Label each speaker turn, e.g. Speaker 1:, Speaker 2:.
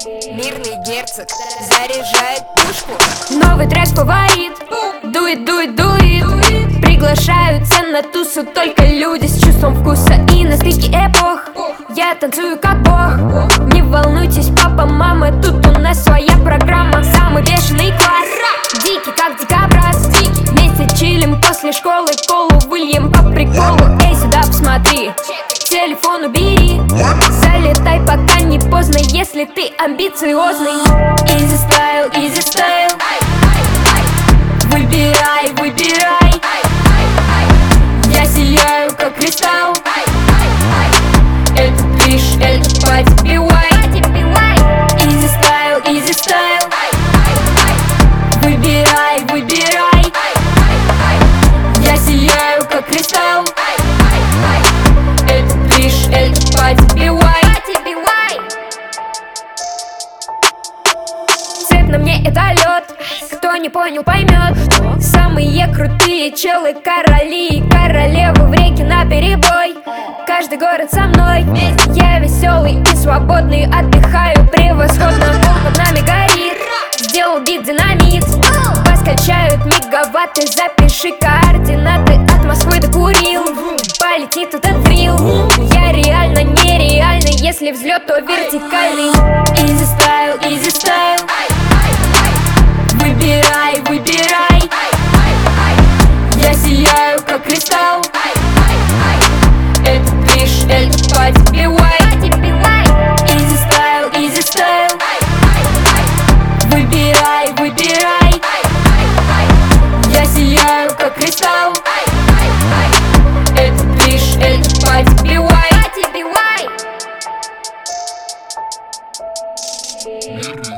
Speaker 1: Мирный герцог заряжает пушку.
Speaker 2: Новый трек фаворит. Дует, дует, дует. Приглашаются на тусу только люди с чувством вкуса и на стыке эпох. Я танцую как бог. Не волнуйтесь, папа, мама, тут у нас своя программа. Самый бешеный класс, дикий как дикобраз. Вместе чилим после школы, колу выльем по приколу. Эй, сюда посмотри, телефон убери. Залетай, пока не поздно, если ты амбициозный. Easy style, easy style. Выбирай, выбирай. Я сияю, как кристалл. Это движ, это пати, пивай. Easy style, easy style. Выбирай, выбирай. Я сияю, как кристалл. Это движ, это пати, пивай. Цвет на мне это лед. Кто не понял, поймет. Самые крутые челы, короли и королевы в реке наперебой. Каждый город со мной. Я веселый и свободный, отдыхаю превосходно. Под нами горит, сделал бит динамит. Вас качают мегаватты, запиши координаты. От Москвы до Курил полетит этот дрил. Я реально нереальный, если взлет, то вертикальный. Easy style, easy style. Выбирай, выбирай. Я сияю, как кристалл. Это движ, это пати, пивай. Easy style, easy style. Выбирай, выбирай. Я сияю, как кристалл. Это движ, это пати, пивай.
Speaker 3: Мирный